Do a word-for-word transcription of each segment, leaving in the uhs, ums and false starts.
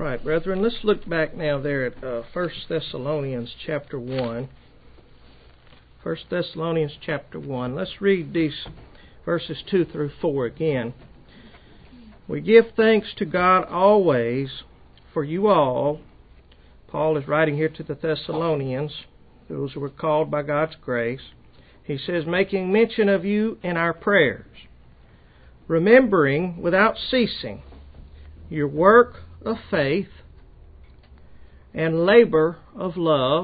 Right, brethren, let's look back now there at uh, First Thessalonians chapter one. First Thessalonians chapter one. Let's read these verses two through four again. We give thanks to God always for you all. Paul is writing here to the Thessalonians, those who were called by God's grace. He says, making mention of you in our prayers, remembering without ceasing your work of faith and labor of love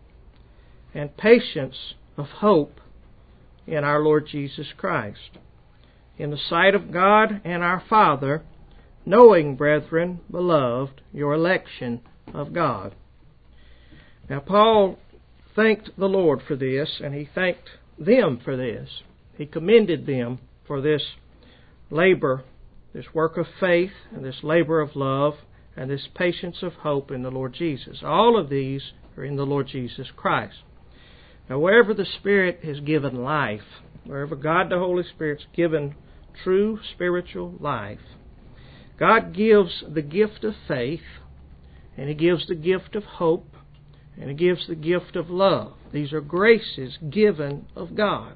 and patience of hope in our Lord Jesus Christ, in the sight of God and our Father, knowing, brethren, beloved, your election of God. Now, Paul thanked the Lord for this, and he thanked them for this. He commended them for this labor, this work of faith, and this labor of love, and this patience of hope in the Lord Jesus. All of these are in the Lord Jesus Christ. Now, wherever the Spirit has given life, wherever God the Holy Spirit's given true spiritual life, God gives the gift of faith, and He gives the gift of hope, and He gives the gift of love. These are graces given of God.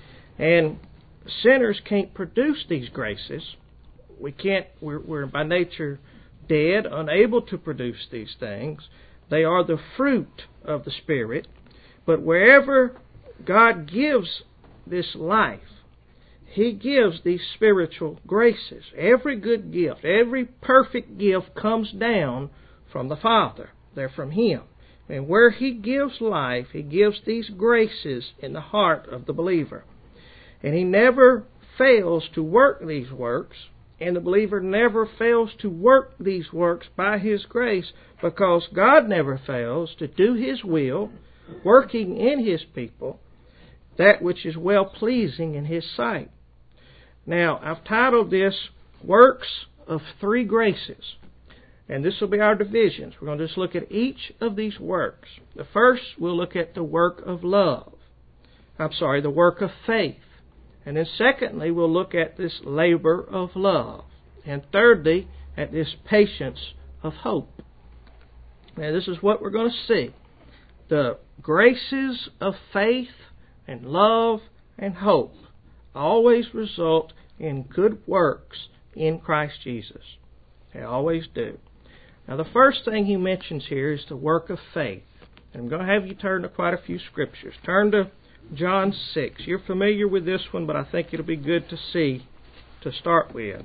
And sinners can't produce these graces. We can't, we're, we're by nature dead, unable to produce these things. They are the fruit of the Spirit. But wherever God gives this life, He gives these spiritual graces. Every good gift, every perfect gift comes down from the Father. They're from Him. And where He gives life, He gives these graces in the heart of the believer. And He never fails to work these works, and the believer never fails to work these works by His grace, because God never fails to do His will, working in His people, that which is well-pleasing in His sight. Now, I've titled this, Works of Three Graces. And this will be our divisions. We're going to just look at each of these works. The first, we'll look at the work of love. I'm sorry, the work of faith. And then secondly, we'll look at this labor of love. And thirdly, at this patience of hope. Now, this is what we're going to see. The graces of faith and love and hope always result in good works in Christ Jesus. They always do. Now, the first thing he mentions here is the work of faith. And I'm going to have you turn to quite a few scriptures. Turn to John six. You're familiar with this one, but I think it'll be good to see to start with.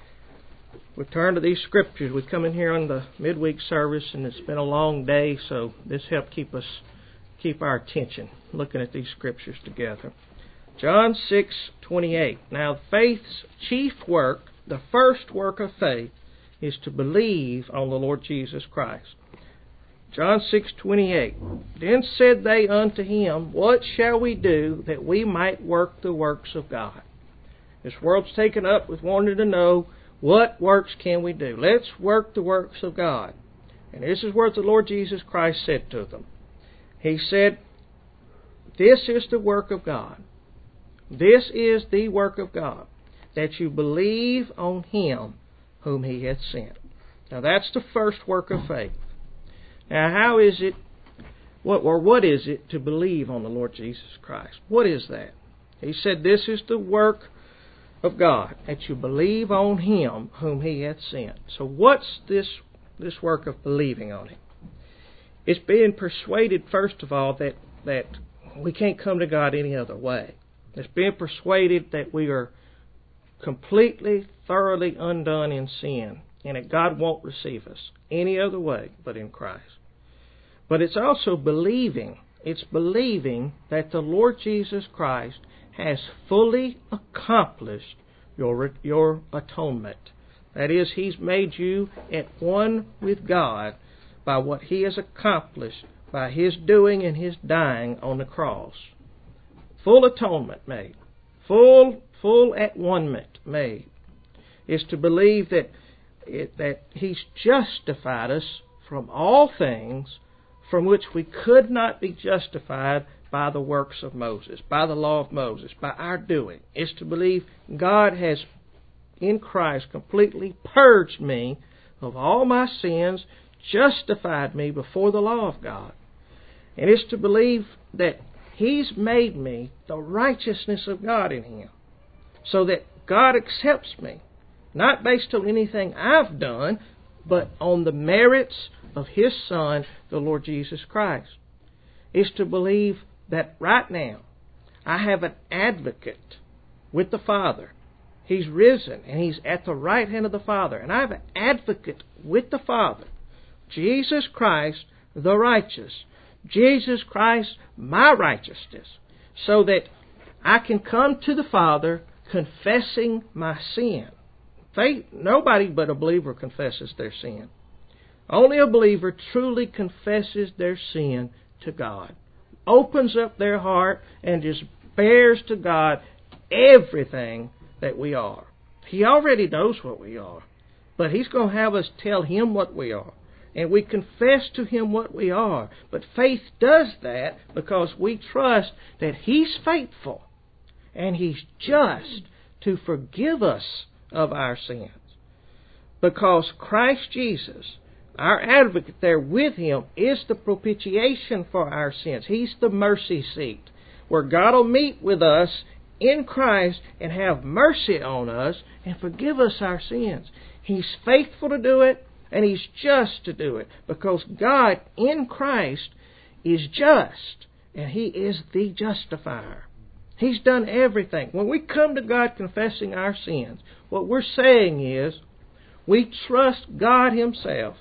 We turn to these scriptures. We come in here on the midweek service, and it's been a long day, so this helped keep us keep our attention looking at these scriptures together. John six twenty-eight. Now, faith's chief work, the first work of faith, is to believe on the Lord Jesus Christ. John six twenty-eight. Then said they unto him, what shall we do that we might work the works of God? This world's taken up with wanting to know, what works can we do? Let's work the works of God. And this is what the Lord Jesus Christ said to them. He said, this is the work of God. This is the work of God, that you believe on Him whom He hath sent. Now that's the first work of faith. Now how is it, what or what is it to believe on the Lord Jesus Christ? What is that? He said this is the work of God, that you believe on Him whom He hath sent. So what's this, this work of believing on Him? It's being persuaded, first of all, that, that we can't come to God any other way. It's being persuaded that we are completely, thoroughly undone in sin, and that God won't receive us any other way but in Christ. But it's also believing. It's believing that the Lord Jesus Christ has fully accomplished your, your atonement. That is, He's made you at one with God by what He has accomplished by His doing and His dying on the cross. Full atonement made. Full, full at-one-ment made. Is to believe that, it, that He's justified us from all things from which we could not be justified by the works of Moses, by the law of Moses, by our doing. It's to believe God has, in Christ, completely purged me of all my sins, justified me before the law of God. And it's to believe that He's made me the righteousness of God in Him, so that God accepts me, not based on anything I've done, but on the merits of His Son, the Lord Jesus Christ. It's to believe that right now I have an advocate with the Father. He's risen, and He's at the right hand of the Father. And I have an advocate with the Father, Jesus Christ, the righteous. Jesus Christ, my righteousness. So that I can come to the Father confessing my sin. Faith, nobody but a believer confesses their sin. Only a believer truly confesses their sin to God. Opens up their heart and just bears to God everything that we are. He already knows what we are, but He's going to have us tell Him what we are. And we confess to Him what we are. But faith does that because we trust that He's faithful and He's just to forgive us of our sins. Because Christ Jesus, our advocate there with Him, is the propitiation for our sins. He's the mercy seat where God will meet with us in Christ and have mercy on us and forgive us our sins. He's faithful to do it, and He's just to do it, because God in Christ is just, and He is the justifier. He's done everything. When we come to God confessing our sins, what we're saying is we trust God Himself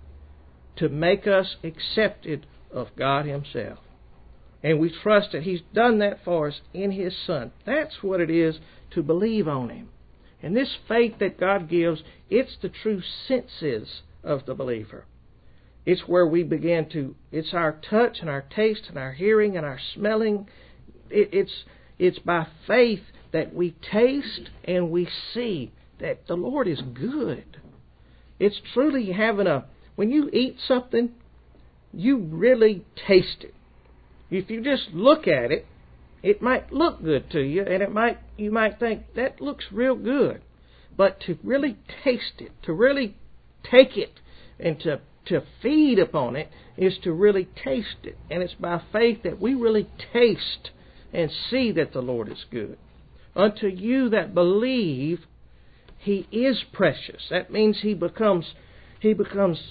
to make us accepted of God Himself. And we trust that He's done that for us in His Son. That's what it is to believe on Him. And this faith that God gives, it's the true senses of the believer. It's where we begin to, it's our touch and our taste and our hearing and our smelling. It, it's, it's by faith that we taste and we see that the Lord is good. It's truly having a, when you eat something, you really taste it. If you just look at it, it might look good to you, and it might you might think, that looks real good. But to really taste it, to really take it, and to, to feed upon it, is to really taste it. And it's by faith that we really taste and see that the Lord is good. Unto you that believe, He is precious. That means He becomes, He becomes,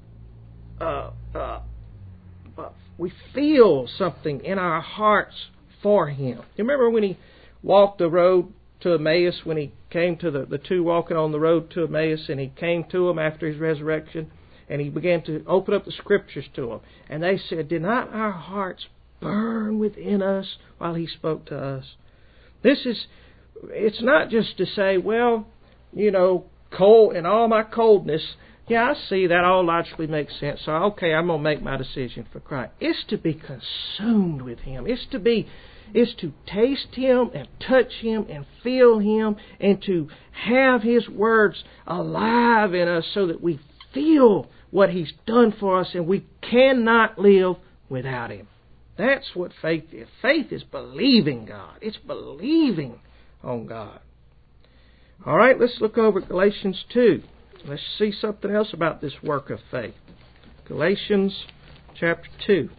uh, uh, uh, we feel something in our hearts for Him. You remember when He walked the road to Emmaus, when He came to the, the two walking on the road to Emmaus, and He came to them after His resurrection, and He began to open up the Scriptures to them. And they said, did not our hearts burn within us while He spoke to us? This is, it's not just to say, well, you know, cold, in all my coldness, yeah, I see that all logically makes sense. So, okay, I'm going to make my decision for Christ. It's to be consumed with Him. It's to be, it's to taste Him and touch Him and feel Him and to have His words alive in us so that we feel what He's done for us and we cannot live without Him. That's what faith is. Faith is believing God. It's believing on God. All right, let's look over at Galatians two. Let's see something else about this work of faith. Galatians chapter two.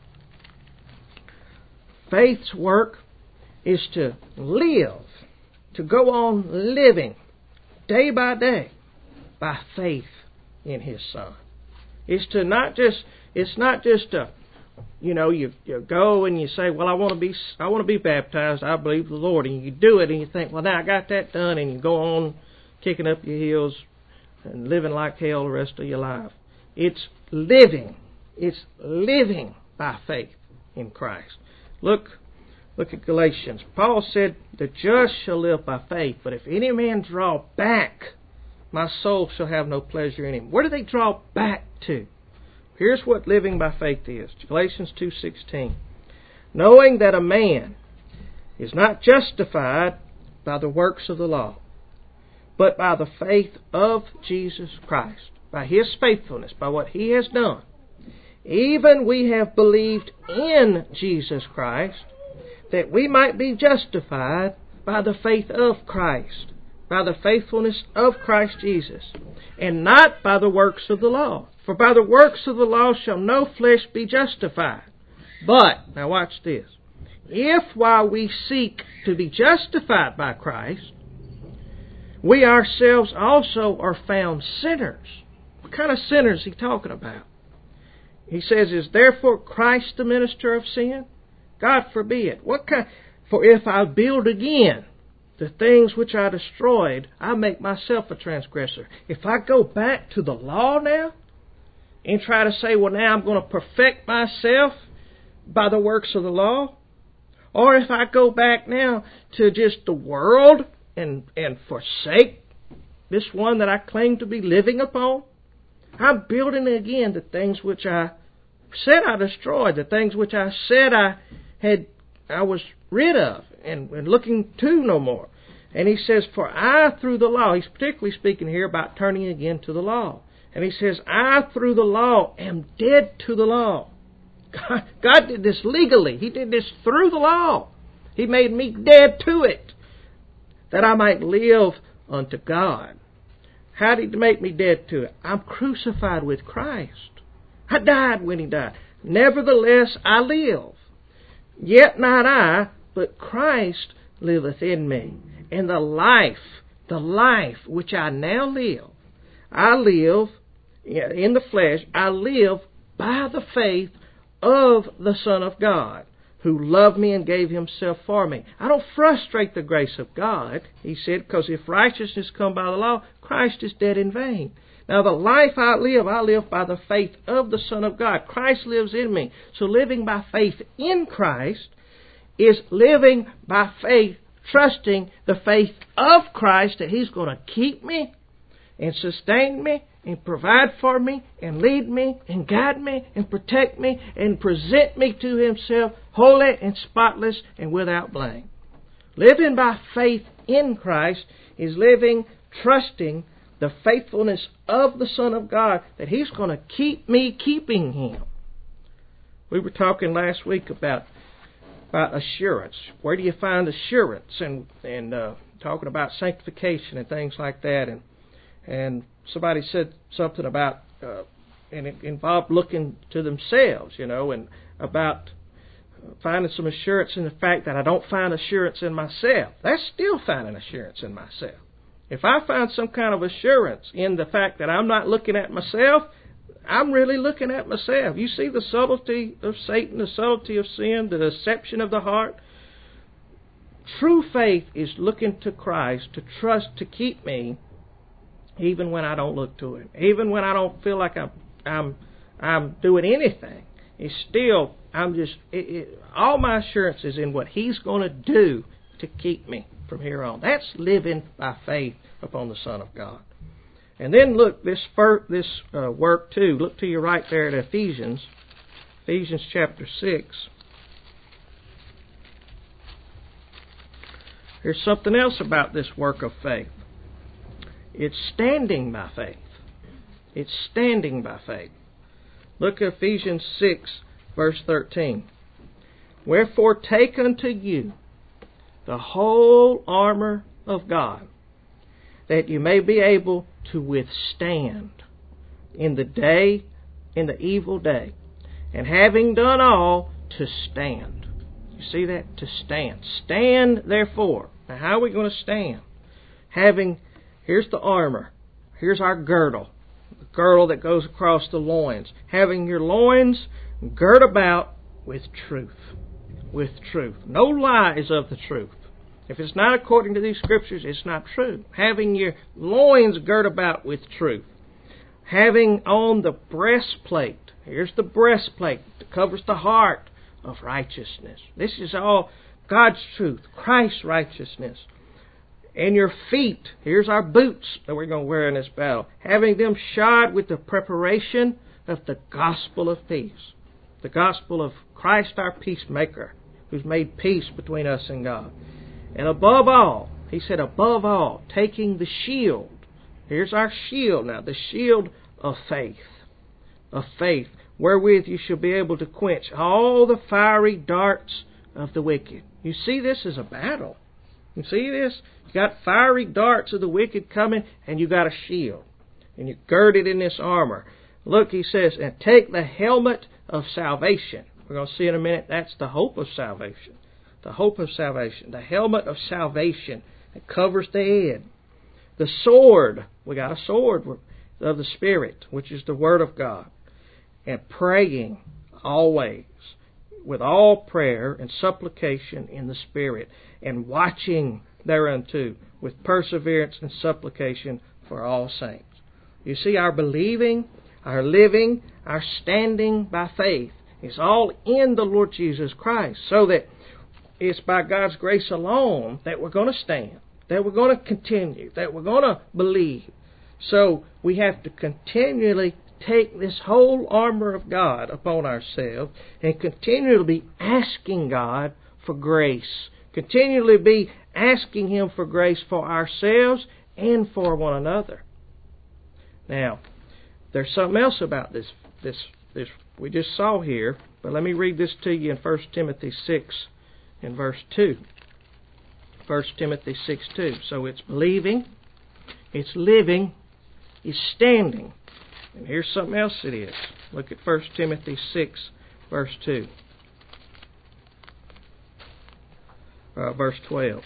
Faith's work is to live, to go on living day by day by faith in His Son. It's to not just, it's not just a, you know, you, you go and you say, well, I want to be, I want to be baptized. I believe the Lord, and you do it, and you think, well, now I got that done, and you go on kicking up your heels and living like hell the rest of your life. It's living. It's living by faith in Christ. Look, look at Galatians. Paul said, the just shall live by faith, but if any man draw back, my soul shall have no pleasure in him. Where do they draw back to? Here's what living by faith is. Galatians two sixteen. Knowing that a man is not justified by the works of the law, but by the faith of Jesus Christ, by His faithfulness, by what He has done. Even we have believed in Jesus Christ, that we might be justified by the faith of Christ, by the faithfulness of Christ Jesus, and not by the works of the law. For by the works of the law shall no flesh be justified. But, now watch this, if while we seek to be justified by Christ, we ourselves also are found sinners. What kind of sinners is he talking about? He says, is therefore Christ the minister of sin? God forbid. What kind? For if I build again the things which I destroyed, I make myself a transgressor. If I go back to the law now and try to say, well, now I'm going to perfect myself by the works of the law, or if I go back now to just the world and, and forsake this one that I claim to be living upon, I'm building again the things which I said I destroyed, the things which I said I had, I was rid of and, and looking to no more. And he says, for I through the law, he's particularly speaking here about turning again to the law. And he says, I through the law am dead to the law. God, God did this legally. He did this through the law. He made me dead to it, that I might live unto God. How did He make me dead to it? I'm crucified with Christ. I died when He died. Nevertheless, I live. Yet not I, but Christ liveth in me. And the life, the life which I now live, I live in the flesh, I live by the faith of the Son of God, who loved me and gave Himself for me. I don't frustrate the grace of God, he said, because if righteousness come by the law, Christ is dead in vain. Now the life I live, I live by the faith of the Son of God. Christ lives in me. So living by faith in Christ is living by faith, trusting the faith of Christ that He's going to keep me and sustain me and provide for me and lead me and guide me and protect me and present me to Himself holy and spotless and without blame. Living by faith in Christ is living trusting the faithfulness of the Son of God, that He's going to keep me keeping Him. We were talking last week about about assurance. Where do you find assurance? And and uh, talking about sanctification and things like that. And and somebody said something about uh, and it involved looking to themselves, you know, and about finding some assurance in the fact that I don't find assurance in myself. That's still finding assurance in myself. If I find some kind of assurance in the fact that I'm not looking at myself, I'm really looking at myself. You see the subtlety of Satan, the subtlety of sin, the deception of the heart. True faith is looking to Christ to trust to keep me even when I don't look to Him. Even when I don't feel like I'm I'm I'm doing anything. It's still, I'm just, it, it, all my assurance is in what He's going to do to keep me from here on. That's living by faith upon the Son of God. And then look, this first, this uh, work too, look to your right there at Ephesians, Ephesians chapter six. There's something else about this work of faith. It's standing by faith. It's standing by faith. Look at Ephesians six, verse thirteen. Wherefore take unto you the whole armor of God, that you may be able to withstand in the day, in the evil day, and having done all, to stand. You see that? To stand. Stand, therefore. Now, how are we going to stand? Having, here's the armor. Here's our girdle. The girdle that goes across the loins. Having your loins girt about with truth. With truth. No lies of the truth. If it's not according to these scriptures, it's not true. Having your loins girt about with truth. Having on the breastplate. Here's the breastplate that covers the heart of righteousness. This is all God's truth, Christ's righteousness. And your feet, here's our boots that we're going to wear in this battle. Having them shod with the preparation of the gospel of peace. The gospel of Christ our peacemaker, who's made peace between us and God. And above all, he said, above all, taking the shield. Here's our shield now, the shield of faith. Of faith, wherewith you shall be able to quench all the fiery darts of the wicked. You see, this is a battle. You see this? You got fiery darts of the wicked coming, and you got a shield. And you girded in this armor. Look, he says, and take the helmet of salvation. We're going to see in a minute, that's the hope of salvation. The hope of salvation. The helmet of salvation that covers the head. The sword. We got a sword of the Spirit, which is the Word of God. And praying always with all prayer and supplication in the Spirit, and watching thereunto with perseverance and supplication for all saints. You see, our believing, our living, our standing by faith is all in the Lord Jesus Christ, so that it's by God's grace alone that we're going to stand, that we're going to continue, that we're going to believe. So we have to continually take this whole armor of God upon ourselves and continually be asking God for grace. Continually be asking Him for grace for ourselves and for one another. Now, there's something else about this, this, this we just saw here, but let me read this to you in First Timothy six in verse two. First Timothy six two. So it's believing, it's living, it's standing. And here's something else it is. Look at First Timothy six, verse two. Uh, verse twelve.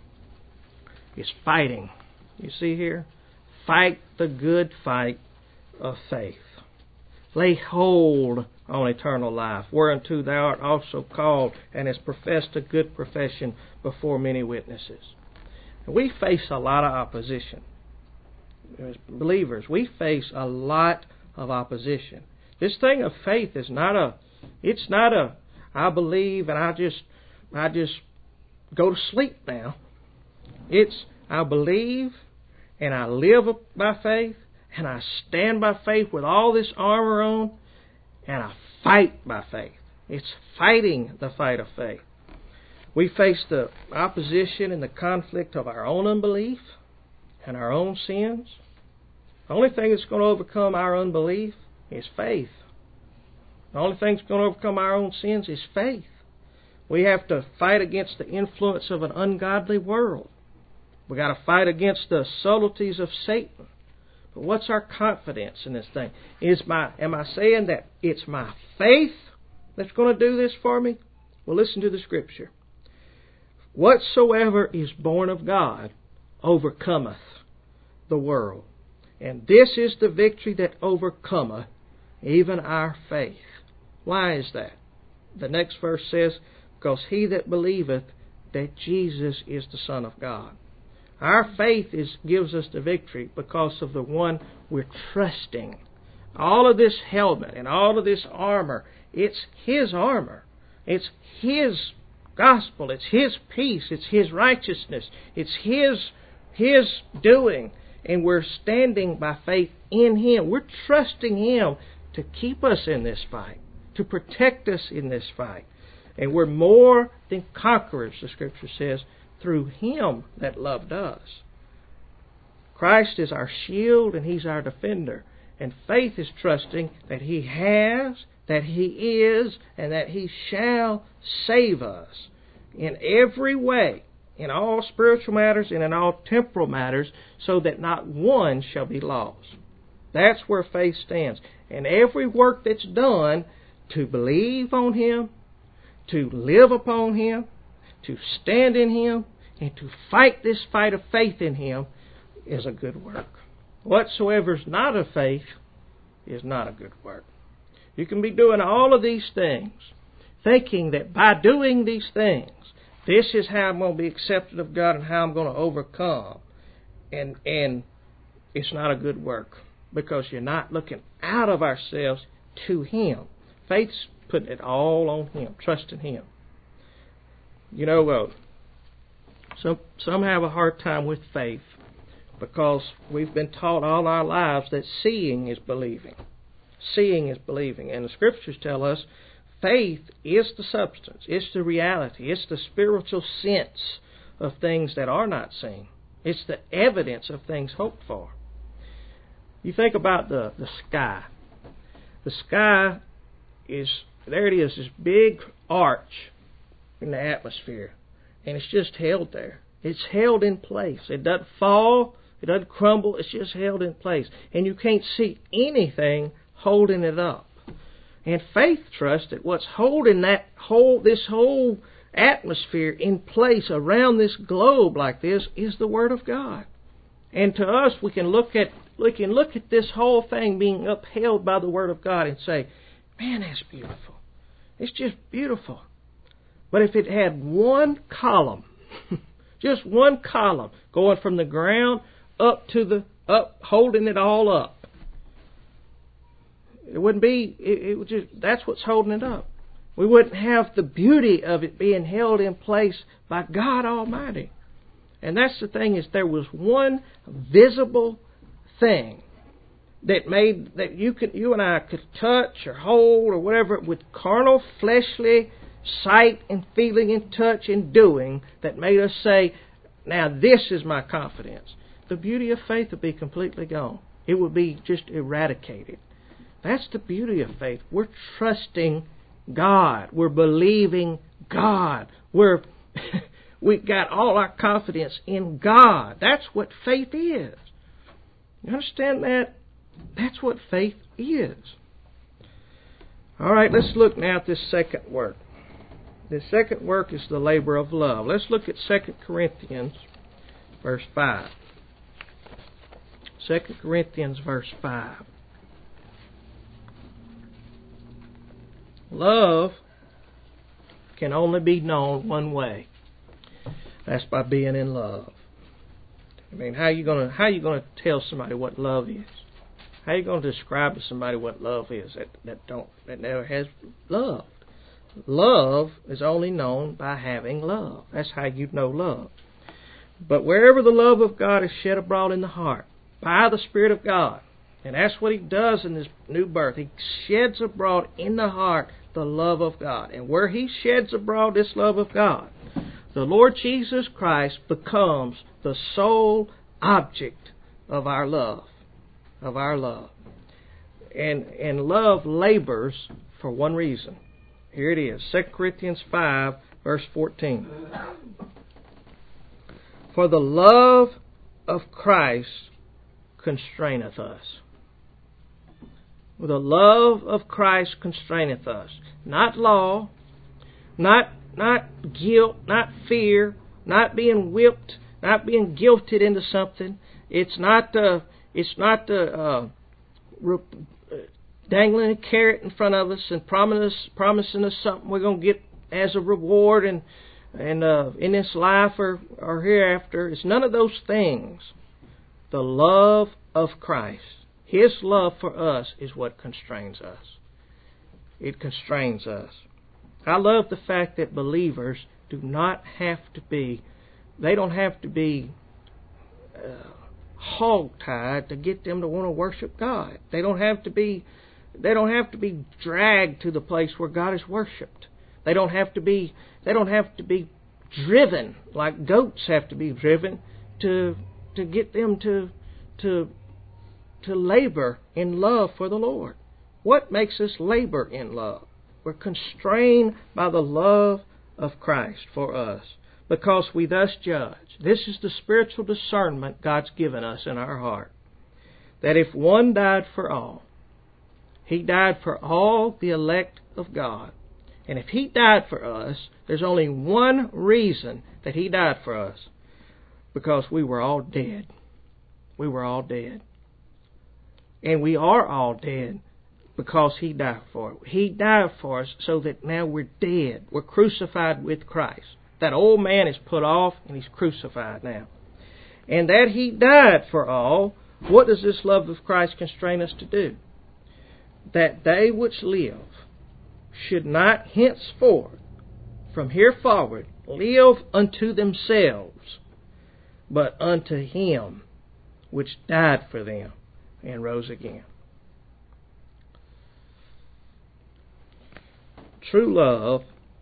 It's fighting. You see here? Fight the good fight of faith. Lay hold on eternal life, whereunto thou art also called, and hast professed a good profession before many witnesses. And we face a lot of opposition. As believers, we face a lot of opposition. This thing of faith is not a, it's not a, I believe and I just, I just go to sleep now. It's, I believe and I live by faith and I stand by faith with all this armor on and I fight by faith. It's fighting the fight of faith. We face the opposition and the conflict of our own unbelief and our own sins. The only thing that's going to overcome our unbelief is faith. The only thing that's going to overcome our own sins is faith. We have to fight against the influence of an ungodly world. We've got to fight against the subtleties of Satan. But what's our confidence in this thing? Is my, am I saying that it's my faith that's going to do this for me? Well, listen to the Scripture. Whatsoever is born of God overcometh the world. And this is the victory that overcometh even our faith. Why is that? The next verse says, because he that believeth that Jesus is the Son of God. Our faith is gives us the victory because of the one we're trusting. All of this helmet and all of this armor, it's His armor. It's His gospel. It's His peace. It's His righteousness. It's His, His doing. And we're standing by faith in Him. We're trusting Him to keep us in this fight, to protect us in this fight. And we're more than conquerors, the Scripture says, through Him that loved us. Christ is our shield and He's our defender. And faith is trusting that He has, that He is, and that He shall save us in every way, in all spiritual matters and in all temporal matters, so that not one shall be lost. That's where faith stands. And every work that's done to believe on Him, to live upon Him, to stand in Him, and to fight this fight of faith in Him is a good work. Whatsoever is not of faith is not a good work. You can be doing all of these things, thinking that by doing these things, this is how I'm going to be accepted of God and how I'm going to overcome. And, and it's not a good work because you're not looking out of ourselves to Him. Faith's putting it all on Him, trusting Him. You know, uh, some, some have a hard time with faith because we've been taught all our lives that seeing is believing. Seeing is believing. And the Scriptures tell us faith is the substance, it's the reality, it's the spiritual sense of things that are not seen. It's the evidence of things hoped for. You think about the, the sky. The sky is, there it is, this big arch in the atmosphere. And it's just held there. It's held in place. It doesn't fall. It doesn't crumble. It's just held in place. And you can't see anything holding it up. And faith trusts that what's holding that whole, this whole atmosphere in place around this globe like this is the Word of God. And to us, we can look at we can look at this whole thing being upheld by the Word of God and say, man, that's beautiful. It's just beautiful. But if it had one column, just one column going from the ground up to the up, holding it all up, it wouldn't be. It, it would just. That's what's holding it up. We wouldn't have the beauty of it being held in place by God Almighty. And that's the thing, is there was one visible thing that made that you could you and I could touch or hold or whatever with carnal, fleshly sight and feeling and touch and doing that made us say, now this is my confidence. The beauty of faith would be completely gone. It would be just eradicated. That's the beauty of faith. We're trusting God. We're believing God. We're we've got all our confidence in God. That's what faith is. You understand that? That's what faith is. All right, let's look now at this second work. The second work is the labor of love. Let's look at Second Corinthians, verse five. Second Corinthians, verse five. Love can only be known one way. That's by being in love. I mean, how are you gonna how are you gonna tell somebody what love is? How are you gonna describe to somebody what love is that, that don't that never has loved? Love is only known by having love. That's how you know love. But wherever the love of God is shed abroad in the heart by the Spirit of God, and that's what He does in this new birth. He sheds abroad in the heart the love of God. And where He sheds abroad this love of God, the Lord Jesus Christ becomes the sole object of our love. Of our love. And, and love labors for one reason. Here it is, Second Corinthians five, verse fourteen. For the love of Christ constraineth us. The love of Christ constraineth us. Not law, not not guilt, not fear, not being whipped, not being guilted into something. It's not the it's not the uh, re- dangling a carrot in front of us and promising us, promising us something we're going to get as a reward and and uh, in this life or, or hereafter. It's none of those things. The love of Christ, His love for us, is what constrains us. It constrains us. I love the fact that believers do not have to be, they don't have to be uh, hog-tied to get them to want to worship God. They don't have to be, they don't have to be dragged to the place where God is worshipped. They don't have to be, they don't have to be driven like goats have to be driven to to get them to to to labor in love for the Lord. What makes us labor in love? We're constrained by the love of Christ for us, because we thus judge. This is the spiritual discernment God's given us in our heart. That if one died for all, He died for all the elect of God. And if He died for us, there's only one reason that He died for us. Because we were all dead. We were all dead. And we are all dead because He died for it. He died for us so that now we're dead. We're crucified with Christ. That old man is put off and He's crucified now. And that He died for all, what does this love of Christ constrain us to do? That they which live should not henceforth, from here forward, live unto themselves, but unto Him which died for them and rose again. True love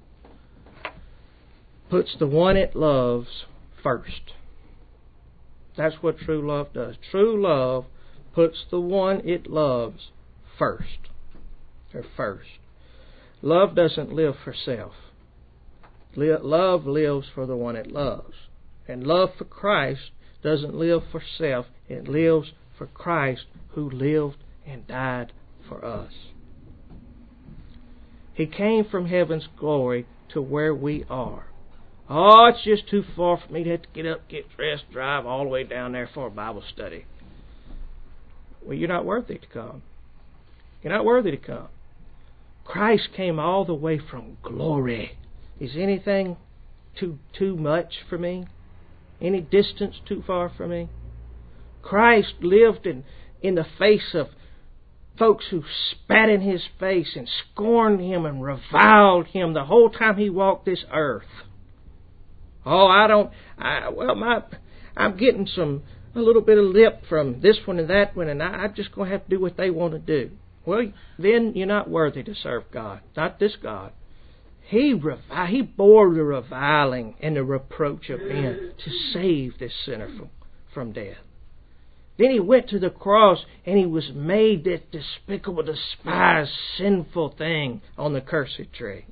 puts the one it loves first. That's what true love does. True love puts the one it loves first. Or first. Love doesn't live for self. Love lives for the one it loves. And love for Christ doesn't live for self. It lives for Christ who lived and died for us. He came from heaven's glory to where we are. Oh, it's just too far for me to have to get up, get dressed, drive all the way down there for a Bible study. Well, you're not worthy to come. You're not worthy to come. Christ came all the way from glory. Is anything too too much for me? Any distance too far for me? Christ lived in, in the face of folks who spat in His face and scorned Him and reviled Him the whole time He walked this earth. Oh, I don't, I, well, my, I'm getting some, a little bit of lip from this one and that one, and I, I'm just going to have to do what they want to do. Well, then you're not worthy to serve God. Not this God. He revi- He bore the reviling and the reproach of men to save this sinner from, from death. Then He went to the cross and He was made that despicable, despised, sinful thing on the cursed tree.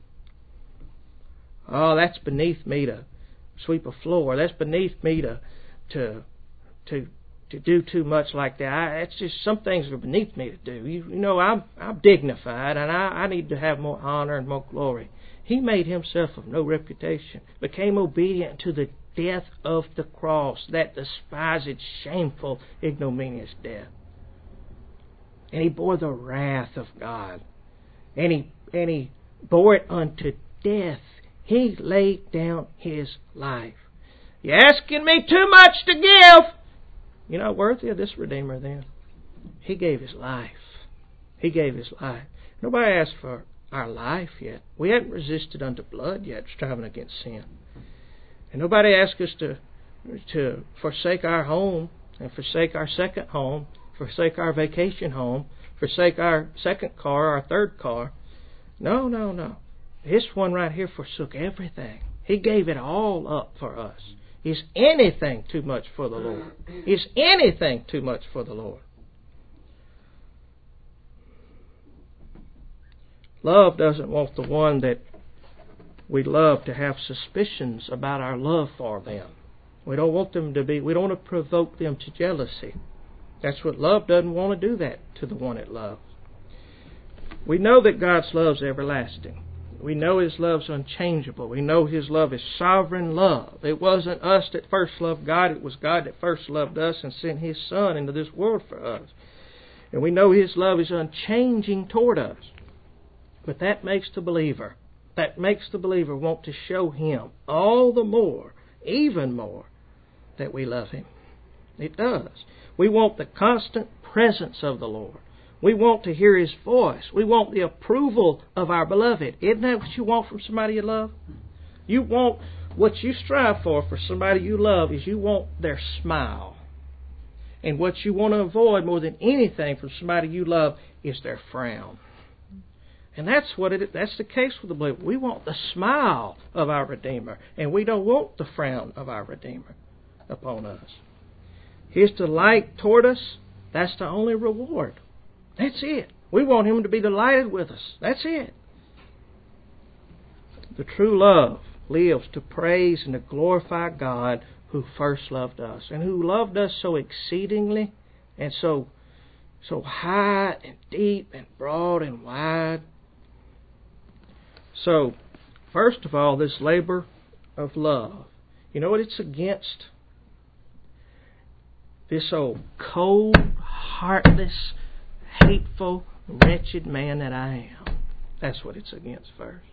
Oh, that's beneath me to sweep a floor. That's beneath me to to to to do too much like that. I, it's just some things are beneath me to do. You, you know, I'm I'm dignified, and I, I need to have more honor and more glory. He made Himself of no reputation, became obedient to the death of the cross, that despised, shameful, ignominious death. And He bore the wrath of God, and He and He bore it unto death. He laid down His life. You're asking me too much to give. You're not worthy of this Redeemer then. He gave His life. He gave His life. Nobody asked for our life yet. We hadn't resisted unto blood yet, striving against sin. And nobody asked us to, to forsake our home and forsake our second home, forsake our vacation home, forsake our second car, our third car. No, no, no. This one right here forsook everything. He gave it all up for us. Is anything too much for the Lord? Is anything too much for the Lord? Love doesn't want the one that we love to have suspicions about our love for them. We don't want them to be, we don't want to provoke them to jealousy. That's what love doesn't want to do, that to the one it loves. We know that God's love is everlasting. We know His love's unchangeable. We know His love is sovereign love. It wasn't us that first loved God. It was God that first loved us and sent His Son into this world for us. And we know His love is unchanging toward us. But that makes the believer, that makes the believer want to show Him all the more, even more, that we love Him. It does. We want the constant presence of the Lord. We want to hear His voice. We want the approval of our beloved. Isn't that what you want from somebody you love? You want, what you strive for for somebody you love is you want their smile. And what you want to avoid more than anything from somebody you love is their frown. And that's what it is. That's the case with the believer. We want the smile of our Redeemer, and we don't want the frown of our Redeemer upon us. His delight toward us, that's the only reward. That's it. We want Him to be delighted with us. That's it. The true love lives to praise and to glorify God who first loved us, and who loved us so exceedingly and so so high and deep and broad and wide. So, first of all, this labor of love. You know what it's against? This old cold, heartless, hateful, wretched man that I am. That's what it's against first.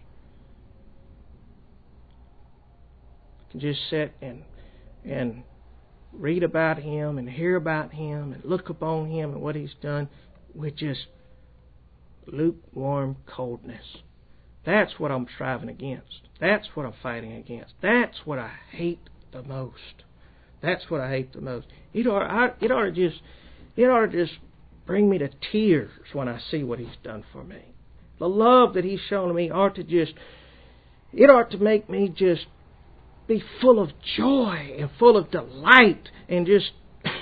You can just sit and and read about Him and hear about Him and look upon Him and what He's done with just lukewarm coldness. That's what I'm striving against. That's what I'm fighting against. That's what I hate the most. That's what I hate the most. It ought, I, it ought to just, it ought to just bring me to tears when I see what He's done for me. The love that He's shown me ought to just, it ought to make me just be full of joy and full of delight and just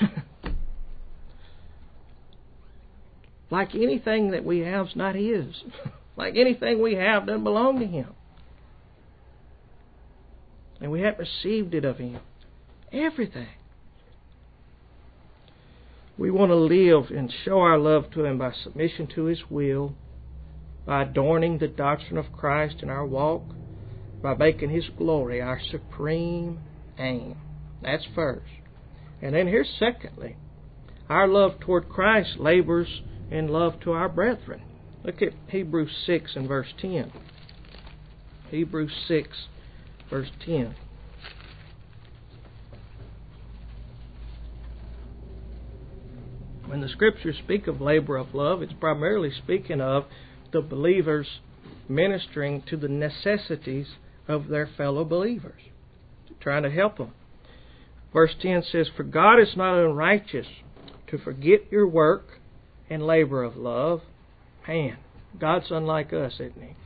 like anything that we have is not His. Like anything we have doesn't belong to Him. And we haven't received it of Him. Everything. We want to live and show our love to Him by submission to His will, by adorning the doctrine of Christ in our walk, by making His glory our supreme aim. That's first. And then here's secondly, our love toward Christ labors in love to our brethren. Look at Hebrews six and verse ten. Hebrews six, verse ten. When the Scriptures speak of labor of love, it's primarily speaking of the believers ministering to the necessities of their fellow believers, trying to help them. Verse ten says, "For God is not unrighteous to forget your work and labor of love." Man, God's unlike us, isn't He?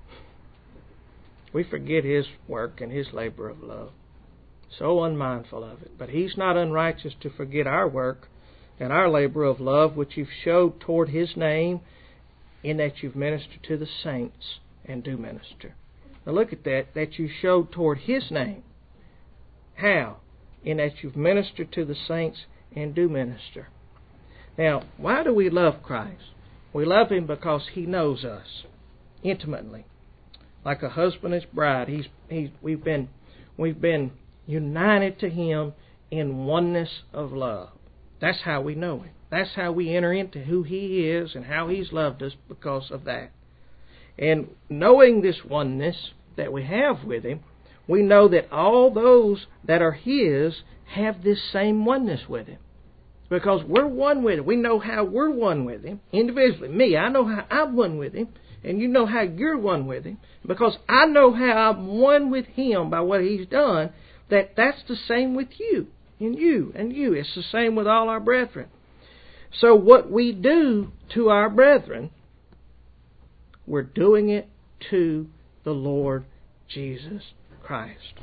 We forget His work and His labor of love. So unmindful of it. But He's not unrighteous to forget our work and our labor of love, which you've showed toward His name, in that you've ministered to the saints and do minister. Now look at that, that you showed toward His name. How? In that you've ministered to the saints and do minister. Now, why do we love Christ? We love Him because He knows us intimately. Like a husband and his bride, he's, he's, we've been, we've been united to Him in oneness of love. That's how we know Him. That's how we enter into who He is and how He's loved us because of that. And knowing this oneness that we have with Him, we know that all those that are His have this same oneness with Him. Because we're one with Him. We know how we're one with Him. Individually, me, I know how I'm one with Him. And you know how you're one with Him. Because I know how I'm one with Him by what He's done, that that's the same with you. And you, and you. It's the same with all our brethren. So what we do to our brethren, we're doing it to the Lord Jesus Christ.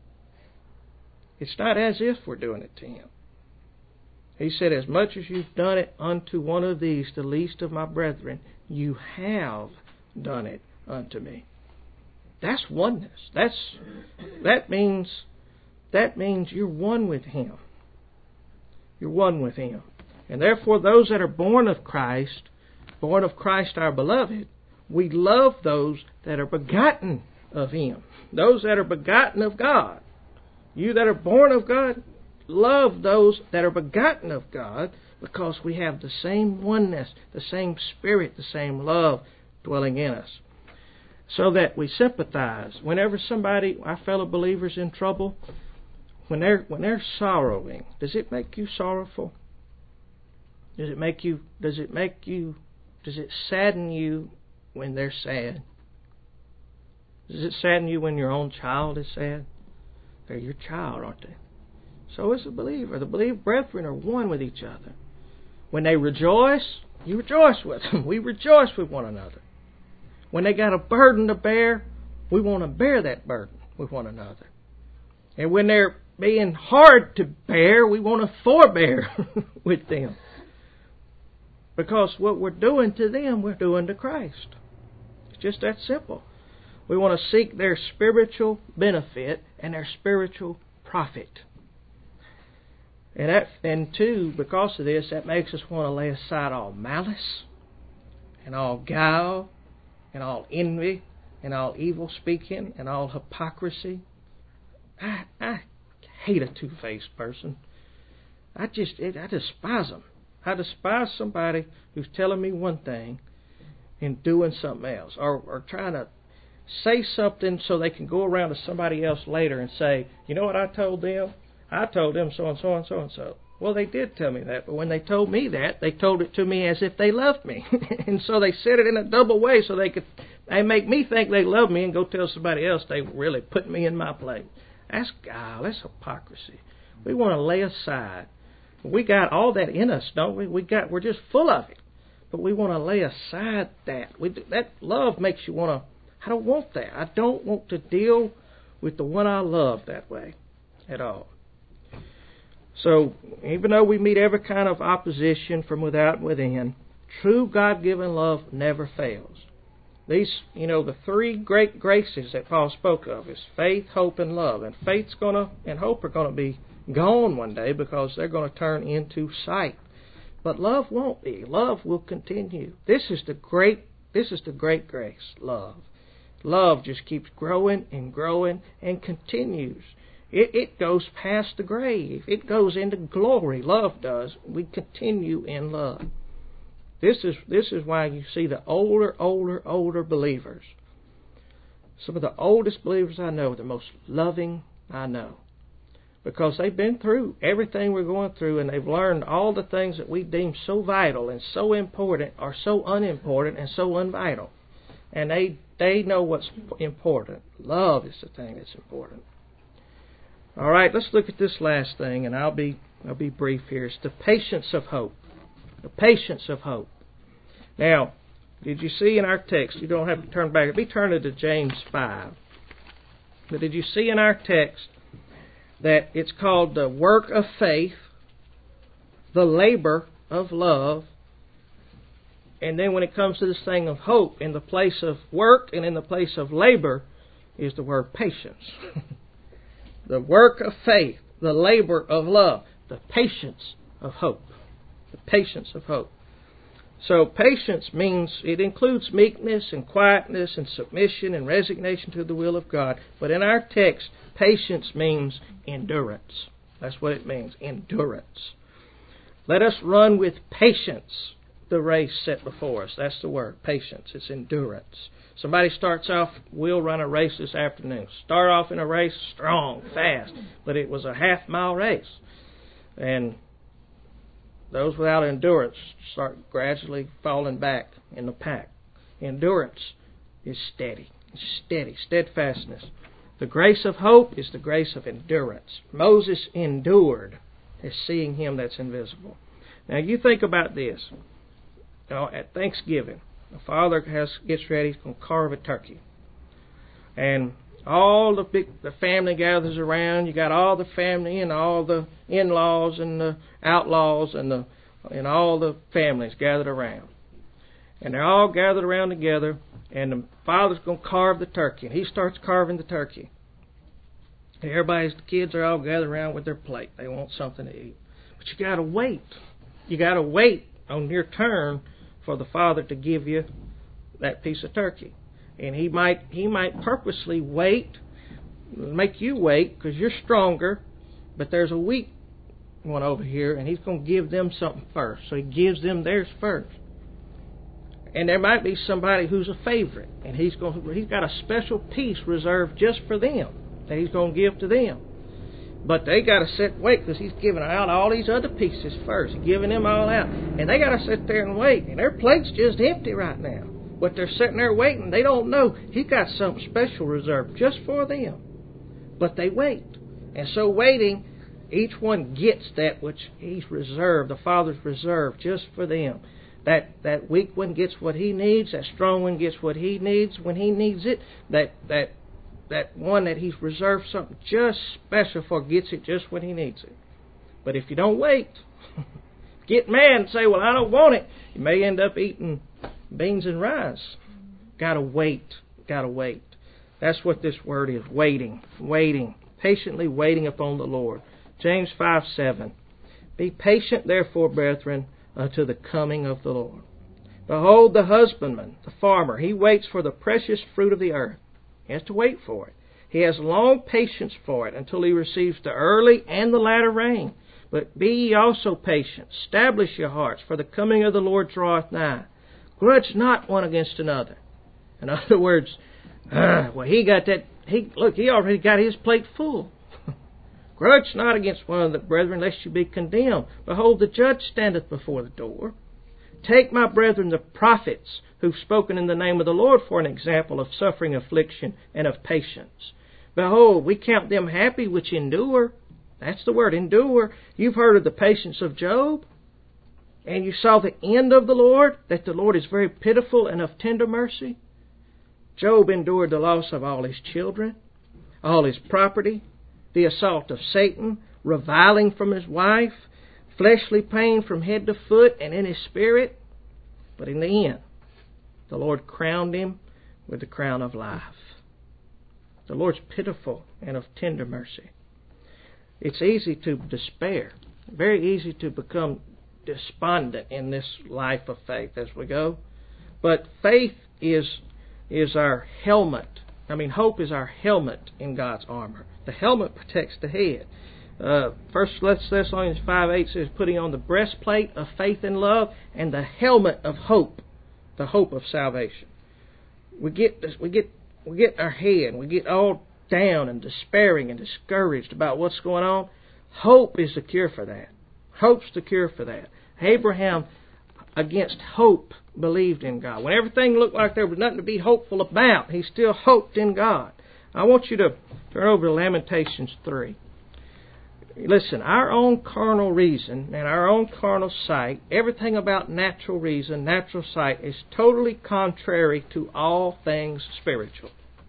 It's not as if we're doing it to Him. He said, "As much as you've done it unto one of these, the least of my brethren, you have done it unto me." That's oneness. That's that means that means you're one with Him. You're one with Him. And therefore those that are born of Christ, born of Christ our beloved, we love those that are begotten of Him. Those that are begotten of God. You that are born of God, love those that are begotten of God, because we have the same oneness, the same Spirit, the same love dwelling in us. So that we sympathize. Whenever somebody, our fellow believers, in trouble, when they're when they're sorrowing, does it make you sorrowful? Does it make you? Does it make you? Does it sadden you when they're sad? Does it sadden you when your own child is sad? They're your child, aren't they? So is the believer. The believed brethren are one with each other. When they rejoice, you rejoice with them. We rejoice with one another. When they got a burden to bear, we want to bear that burden with one another. And when they're being hard to bear, we want to forbear with them. Because what we're doing to them, we're doing to Christ. It's just that simple. We want to seek their spiritual benefit and their spiritual profit. And that, and two, because of this, that makes us want to lay aside all malice and all guile and all envy and all evil speaking and all hypocrisy. I, I hate a two-faced person. I just, it, I despise them. I despise somebody who's telling me one thing and doing something else, or, or trying to say something so they can go around to somebody else later and say, you know what I told them? I told them so and so and so and so. Well, they did tell me that, but when they told me that, they told it to me as if they loved me. And so they said it in a double way so they could they make me think they love me and go tell somebody else they really put me in my place. That's guile. That's hypocrisy. We want to lay aside. We got all that in us, don't we? We got we're just full of it. But we want to lay aside that. We, that love makes you want to, I don't want that. I don't want to deal with the one I love that way at all. So, even though we meet every kind of opposition from without and within, true God-given love never fails. These, you know, the three great graces that Paul spoke of is faith, hope, and love. And faith's gonna and hope are going to be gone one day because they're going to turn into sight. But love won't be. Love will continue. This is the great, this is the great grace, love. Love just keeps growing and growing and continues. It, it goes past the grave. It goes into glory. Love does. We continue in love. This is this is why you see the older, older, older believers. Some of the oldest believers I know, the most loving I know. Because they've been through everything we're going through, and they've learned all the things that we deem so vital and so important are so unimportant and so unvital. And they they know what's important. Love is the thing that's important. All right, let's look at this last thing, and I'll be I'll be brief here. It's the patience of hope. The patience of hope. Now, did you see in our text, you don't have to turn back, be turning to James five. But did you see in our text that it's called the work of faith, the labor of love, and then when it comes to this thing of hope, in the place of work and in the place of labor is the word patience. The work of faith, the labor of love, the patience of hope. The patience of hope. So patience means, it includes meekness and quietness and submission and resignation to the will of God. But in our text, patience means endurance. That's what it means, endurance. Let us run with patience the race set before us. That's the word, patience. It's endurance. Somebody starts off, we'll run a race this afternoon. Start off in a race strong, fast, but it was a half mile race. And those without endurance start gradually falling back in the pack. Endurance is steady, steady, steadfastness. The grace of hope is the grace of endurance. Moses endured as seeing him that's invisible. Now you think about this. You know, at Thanksgiving, the father has gets ready, he's going to carve a turkey. And all the big, the family gathers around. You got all the family and all the in-laws and the outlaws and the and all the families gathered around. And they're all gathered around together, and the father's going to carve the turkey. And he starts carving the turkey. And everybody's, the kids are all gathered around with their plate. They want something to eat. But you got to wait. You got to wait on your turn for the father to give you that piece of turkey. And he might he might purposely wait, make you wait, because you're stronger, but there's a weak one over here, and he's going to give them something first. So he gives them theirs first. And there might be somebody who's a favorite, and he's going to, he's got a special piece reserved just for them that he's going to give to them. But they got to sit and wait, because he's giving out all these other pieces first. He's giving them all out. And they got to sit there and wait. And their plate's just empty right now. But they're sitting there waiting. They don't know he got something special reserved just for them. But they wait. And so waiting, each one gets that which he's reserved, the Father's reserved just for them. That that weak one gets what he needs. That strong one gets what he needs when he needs it. That that that one that he's reserved something just special for gets it just when he needs it. But if you don't wait, get mad and say, well, I don't want it, you may end up eating beans and rice. Gotta wait. Gotta wait. That's what this word is, waiting. Waiting. Patiently waiting upon the Lord. James five seven. Be patient, therefore, brethren, unto the coming of the Lord. Behold, the husbandman, the farmer, he waits for the precious fruit of the earth. He has to wait for it. He has long patience for it until he receives the early and the latter rain. But be ye also patient. Establish your hearts, for the coming of the Lord draweth nigh. Grudge not one against another. In other words, uh, well, he got that, he look, he already got his plate full. Grudge not against one of the brethren, lest you be condemned. Behold, the judge standeth before the door. Take, my brethren, the prophets who've spoken in the name of the Lord for an example of suffering, affliction, and of patience. Behold, we count them happy which endure. That's the word, endure. You've heard of the patience of Job. And you saw the end of the Lord, that the Lord is very pitiful and of tender mercy. Job endured the loss of all his children, all his property, the assault of Satan, reviling from his wife, fleshly pain from head to foot and in his spirit. But in the end, the Lord crowned him with the crown of life. The Lord's pitiful and of tender mercy. it's easy to despair. Very easy to become despondent in this life of faith as we go. But faith is is our helmet. I mean, hope is our helmet in God's armor. The helmet protects the head. Uh, First Thessalonians five eight says, putting on the breastplate of faith and love and the helmet of hope, the hope of salvation. We get this, we get we get our head, we get all down and despairing and discouraged about what's going on. Hope is the cure for that. Hope's the cure for that. Abraham, against hope, believed in God. When everything looked like there was nothing to be hopeful about, he still hoped in God. I want you to turn over to Lamentations three. Listen, our own carnal reason and our own carnal sight, everything about natural reason, natural sight, is totally contrary to all things spiritual.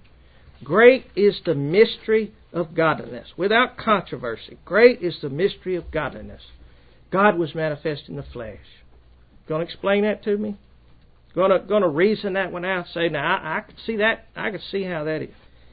Great is the mystery of godliness. Without controversy, great is the mystery of godliness. God was manifest in the flesh. Going to explain that to me? Going to going to reason that one out? Say, now I, I could see that. I could see how that is.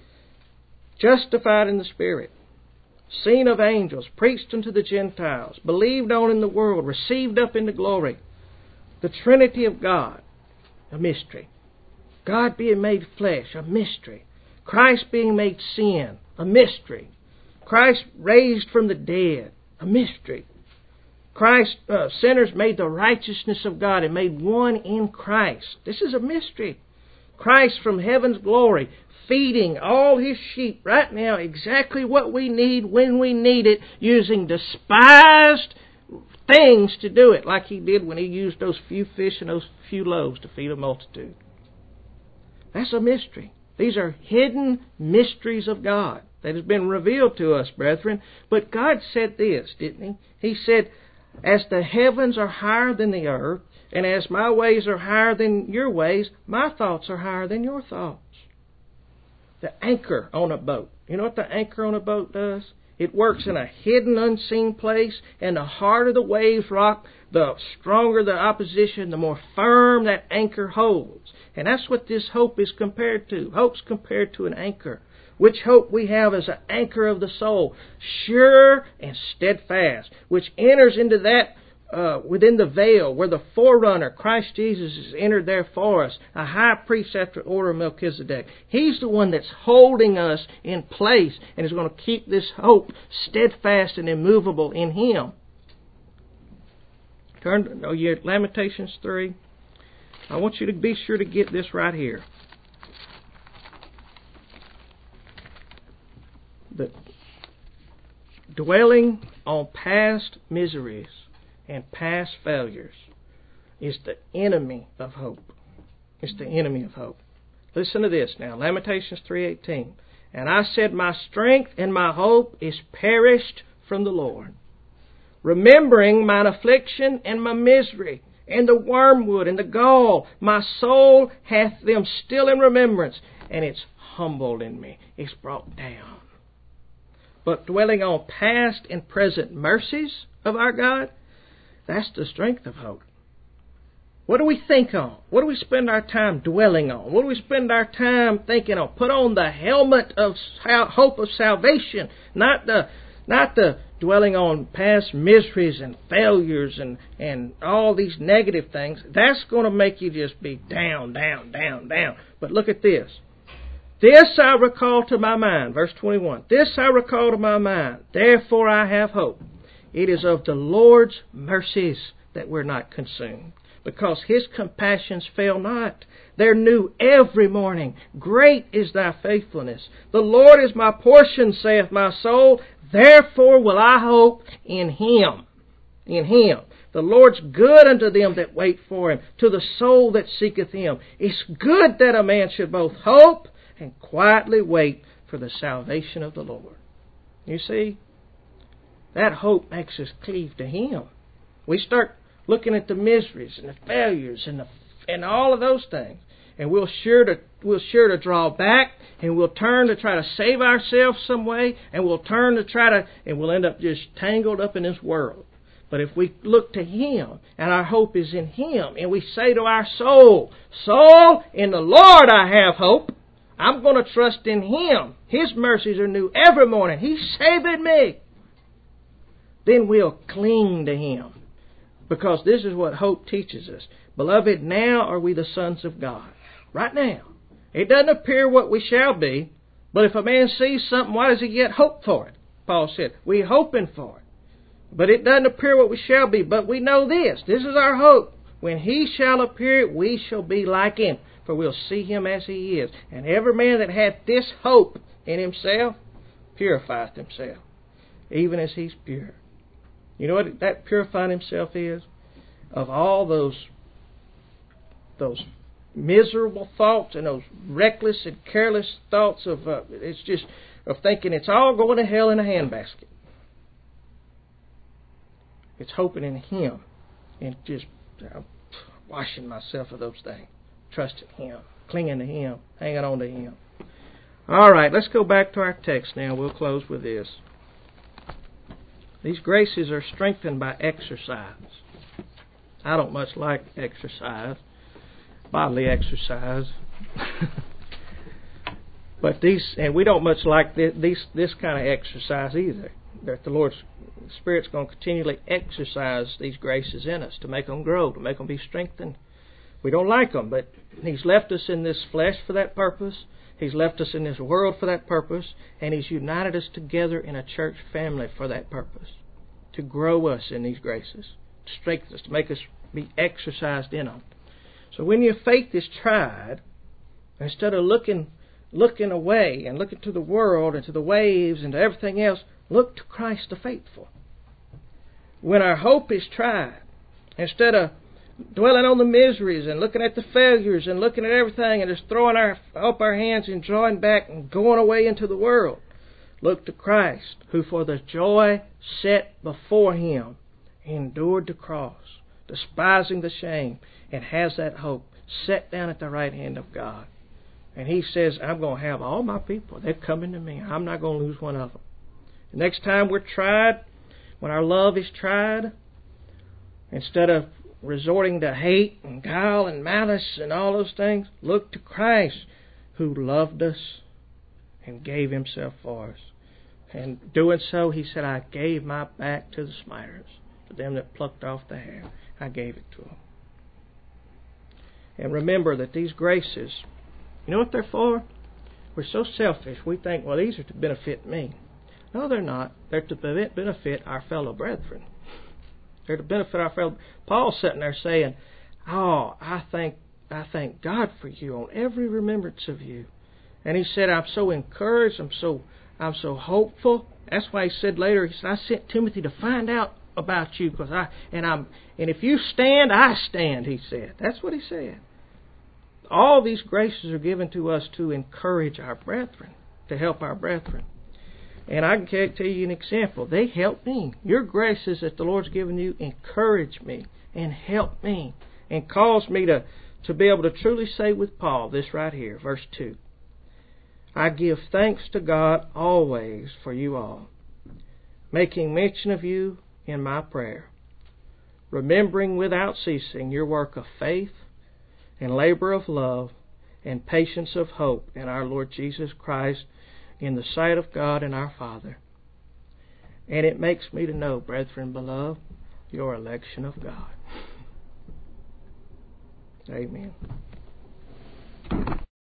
Justified in the Spirit, seen of angels, preached unto the Gentiles, believed on in the world, received up into glory. The Trinity of God, a mystery. God being made flesh, a mystery. Christ being made sin, a mystery. Christ raised from the dead, a mystery. Christ, uh, sinners made the righteousness of God and made one in Christ. This is a mystery. Christ from heaven's glory, feeding all His sheep right now exactly what we need when we need it, using despised things to do it, like He did when He used those few fish and those few loaves to feed a multitude. That's a mystery. These are hidden mysteries of God that has been revealed to us, brethren. But God said this, didn't He? He said, as the heavens are higher than the earth, and as my ways are higher than your ways, my thoughts are higher than your thoughts. The anchor on a boat. You know what the anchor on a boat does? It works in a hidden, unseen place, and the harder the waves rock, the stronger the opposition, the more firm that anchor holds. And that's what this hope is compared to. Hope's compared to an anchor. Which hope we have as an anchor of the soul, sure and steadfast, which enters into that uh, within the veil where the forerunner, Christ Jesus, is entered there for us, a high priest after order of Melchizedek. He's the one that's holding us in place and is going to keep this hope steadfast and immovable in Him. Turn to oh, yeah, Lamentations three. I want you to be sure to get this right here. The dwelling on past miseries and past failures is the enemy of hope. It's the enemy of hope. Listen to this now. Lamentations three eighteen. And I said, my strength and my hope is perished from the Lord. Remembering mine affliction and my misery, and the wormwood and the gall, my soul hath them still in remembrance, and it's humbled in me. It's brought down. But dwelling on past and present mercies of our God, that's the strength of hope. What do we think on? What do we spend our time dwelling on? What do we spend our time thinking on? Put on the helmet of hope of salvation, not the not the dwelling on past miseries and failures and, and all these negative things. That's going to make you just be down, down, down, down. But look at this. This I recall to my mind, verse twenty-one. This I recall to my mind, therefore I have hope. It is of the Lord's mercies that we're not consumed, because His compassions fail not. They're new every morning. Great is thy faithfulness. The Lord is my portion, saith my soul. Therefore will I hope in Him. In Him. The Lord's good unto them that wait for Him, to the soul that seeketh Him. It's good that a man should both hope and quietly wait for the salvation of the Lord. You see, that hope makes us cleave to Him. We start looking at the miseries and the failures and the and all of those things, and we'll sure to we'll sure to draw back, and we'll turn to try to save ourselves some way, and we'll turn to try to, and we'll end up just tangled up in this world. But if we look to Him, and our hope is in Him, and we say to our soul, soul, in the Lord I have hope. I'm going to trust in Him. His mercies are new every morning. He's saving me. then we'll cling to Him. Because this is what hope teaches us. Beloved, now are we the sons of God. Right now. It doesn't appear what we shall be, but if a man sees something, why does he yet hope for it? Paul said, we're hoping for it. But it doesn't appear what we shall be, but we know this. This is our hope. When He shall appear, we shall be like Him, for we'll see Him as He is. And every man that hath this hope in himself purifieth himself, even as he's pure. You know what that purifying himself is? Of all those, those miserable thoughts and those reckless and careless thoughts of, uh, it's just, of thinking it's all going to hell in a handbasket. It's hoping in Him and just uh, washing myself of those things. Trusting Him, clinging to Him, hanging on to Him. All right, let's go back to our text now. We'll close with this. These graces are strengthened by exercise. I don't much like exercise, bodily exercise. But these, and we don't much like this, these, this kind of exercise either. That the Lord's Spirit's going to continually exercise these graces in us to make them grow, to make them be strengthened. We don't like them, but He's left us in this flesh for that purpose. He's left us in this world for that purpose. And He's united us together in a church family for that purpose. To grow us in these graces. To strengthen us, to make us be exercised in them. So when your faith is tried, instead of looking looking away and looking to the world and to the waves and to everything else, look to Christ the faithful. When our hope is tried, instead of dwelling on the miseries and looking at the failures and looking at everything and just throwing our, up our hands and drawing back and going away into the world, look to Christ, who for the joy set before Him endured the cross, despising the shame, and has that hope set down at the right hand of God. And He says, I'm going to have all my people. They're coming to me. I'm not going to lose one of them. The next time we're tried, when our love is tried, instead of resorting to hate and guile and malice and all those things, look to Christ, who loved us and gave Himself for us. And doing so, He said, I gave my back to the smiters, to them that plucked off the hair. I gave it to them. And remember that these graces, you know what they're for? We're so selfish. We think, well, these are to benefit me. No, they're not. They're to benefit our fellow brethren. They're to benefit our fellow. Paul's sitting there saying, oh, I thank, I thank God for you on every remembrance of you. And he said, I'm so encouraged. I'm so, I'm so hopeful. That's why he said later, he said, I sent Timothy to find out about you, because I and I'm and if you stand, I stand. He said. That's what he said. All these graces are given to us to encourage our brethren, to help our brethren. And I can tell you an example. They help me. Your graces that the Lord's given you encourage me and help me and cause me to, to be able to truly say with Paul this right here, verse two. I give thanks to God always for you all, making mention of you in my prayer, remembering without ceasing your work of faith and labor of love and patience of hope in our Lord Jesus Christ in the sight of God and our Father. And it makes me to know, brethren beloved, your election of God. Amen.